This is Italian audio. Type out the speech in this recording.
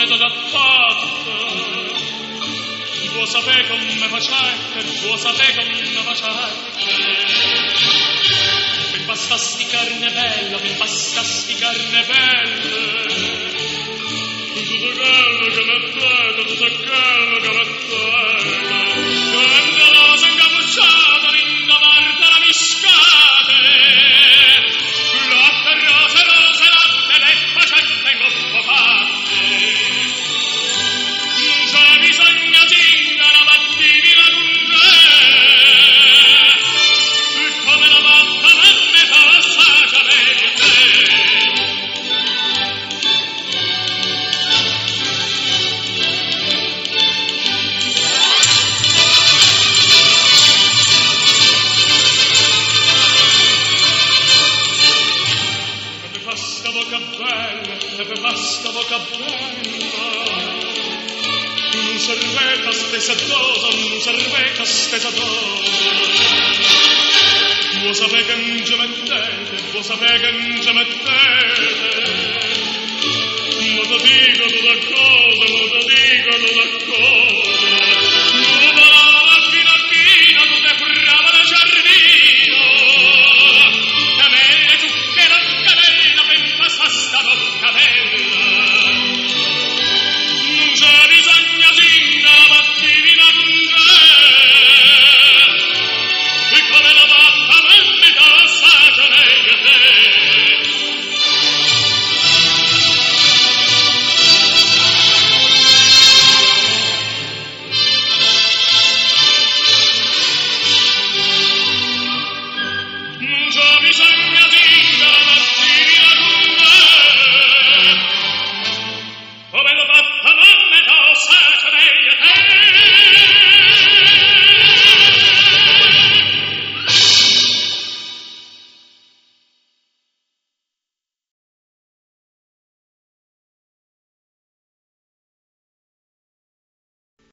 mezzo da fatta. Vuoi sapere come facete, vuoi sapere come facete. Mi basta sti carne bella, mi basta sti carne bella. Tutto quello che mi fate, tutto quello che mi fate. Quando l'osa incappucciata, vinda morta la miscate. Latte, rose, latte, le facette in gruppo fatte. Non c'è bisogno di una mattina con te. Come la matta me passa sapere. Basta boca bella, non serve la stessa dose, non serve la stessa dose. Vuoi sapere che non ci mettete, vuoi sapere che non ci mettete.